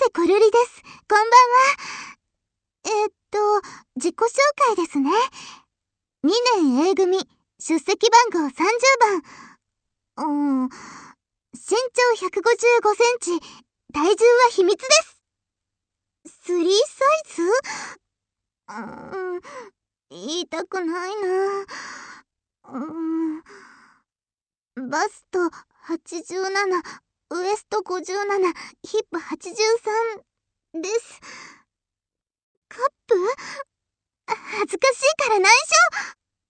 瀬こるりです。こんばんは。自己紹介ですね。2年 A 組、出席番号30番。身長155センチ、体重は秘密です。3サイズ？言いたくないな。バスト87、ウエスト57、ヒップ83です。カップ？恥ずかしいから内緒。